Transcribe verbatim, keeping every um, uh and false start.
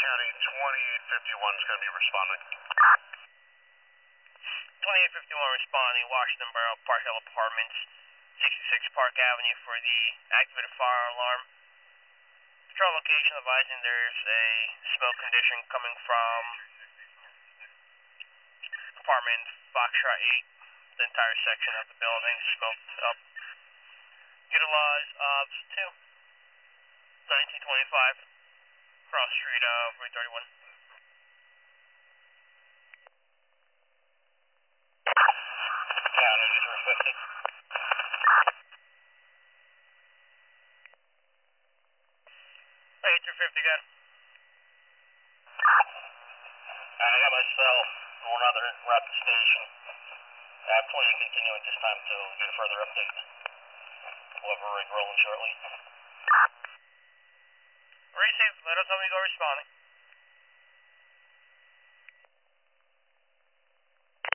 County, twenty-eight fifty-one is going to be responding. twenty-eight fifty-one responding, Washington Borough, Park Hill Apartments, sixty-six Park Avenue for the activated fire alarm. Patrol location advising there's a smoke condition coming from apartment Foxtrot eight, the entire section of the building smoked up. Utilize O B S two, nineteen twenty-five, cross street of Route thirty-one. County, three fifty. Hey, three fifty, good. I got myself and one other rep at the station. I plan to continue at this time to get a further update. We'll have a rig rolling shortly. Receive, let us know when you go responding.